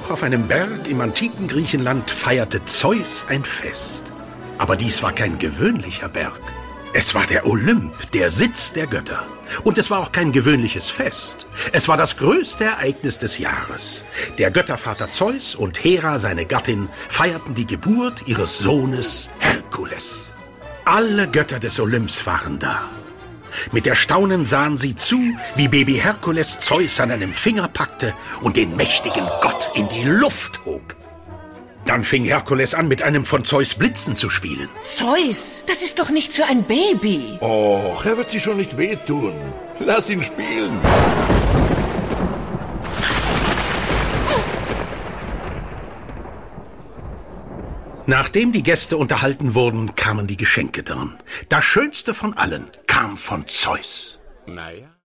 Hoch auf einem Berg im antiken Griechenland feierte Zeus ein Fest. Aber dies war kein gewöhnlicher Berg. Es war der Olymp, der Sitz der Götter. Und es war auch kein gewöhnliches Fest. Es war das größte Ereignis des Jahres. Der Göttervater Zeus und Hera, seine Gattin, feierten die Geburt ihres Sohnes Herkules. Alle Götter des Olymps waren da. Mit Erstaunen sahen sie zu, wie Baby Herkules Zeus an einem Finger packte und den mächtigen Gott in die Luft hob. Dann fing Herkules an, mit einem von Zeus Blitzen zu spielen. Zeus, das ist doch nichts für ein Baby. Oh, er wird sich schon nicht wehtun. Lass ihn spielen. Nachdem die Gäste unterhalten wurden, kamen die Geschenke dran. Das Schönste von allen kam von Zeus. Naja.